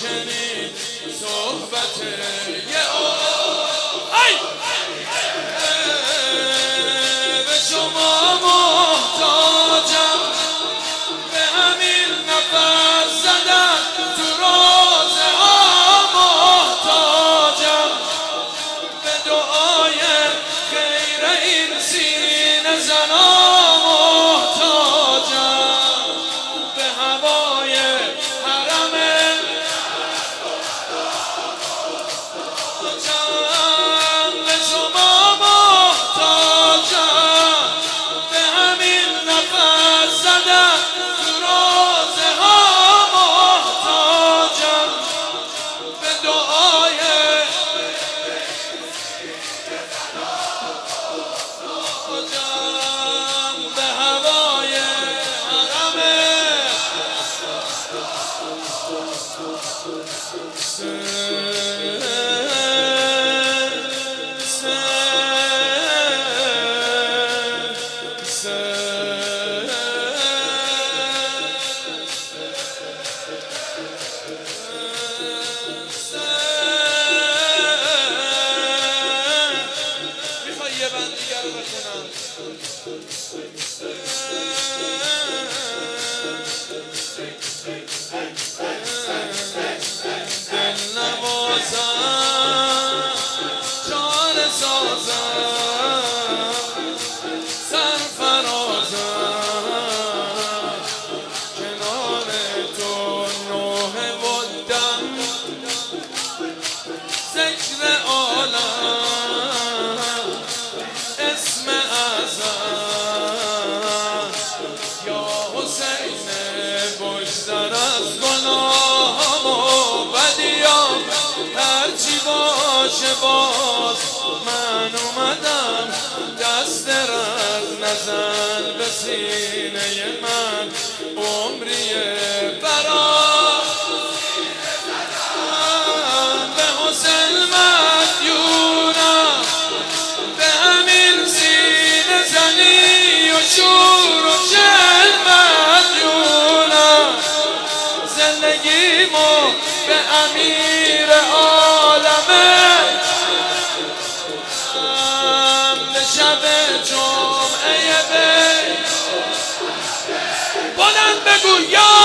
شنید صحبت یه به شما محتاجم، به همین نفس زدن تو روزه ها محتاجم، به دعای خیر این سینه زنا محتاجم، به هوای حرم محتاجم، به شما محتاجم، به همین نفس زدن تو روزه ها محتاجم، به دعای به هوای حرم میخوای یه بند دیگر رو بخونم؟ دل نوازم، چاره سازم، سرفرازم، کنار تو نوح مدم، ذکر عالم، اسم اعظم، یا حسین بگذر از گناهم و بدیام، هرچی باشه باز من اومدم، دست رد نزن به سینه من، عمریه برام به حسین مدیونم، به همین سینه زنی و شور و شل مدیونم، زندگیمو به امیر عالمه، به شب جمعه بی بلند بگو یا